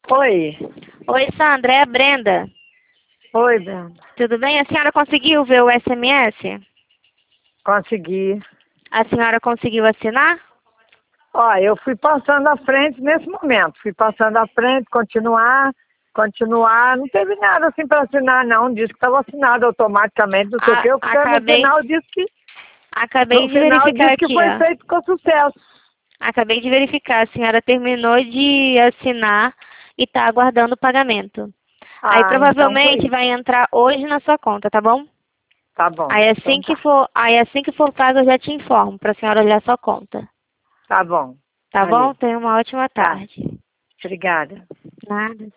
Oi. Oi, Sandra, é a Brenda. Oi, Brenda. Tudo bem? A senhora conseguiu ver o SMS? Consegui. A senhora conseguiu assinar? Ó, eu fui passando à frente nesse momento. Fui passando à frente, continuar. Não teve nada assim para assinar, não. Disse que estava assinado automaticamente, não sei o que. Eu fui no final, disse que... Acabei No de final, verificar disse que aqui, foi ó. feito com sucesso. Acabei de verificar. A senhora terminou de assinar e está aguardando o pagamento. Aí Ah, então foi provavelmente isso. vai entrar hoje na sua conta, tá bom? Tá bom. Aí Então tá. assim que for pago, eu já te informo para a senhora olhar sua conta. Tá bom. Tá bom? Valeu. Tenha uma ótima Tá. tarde. Obrigada. Nada.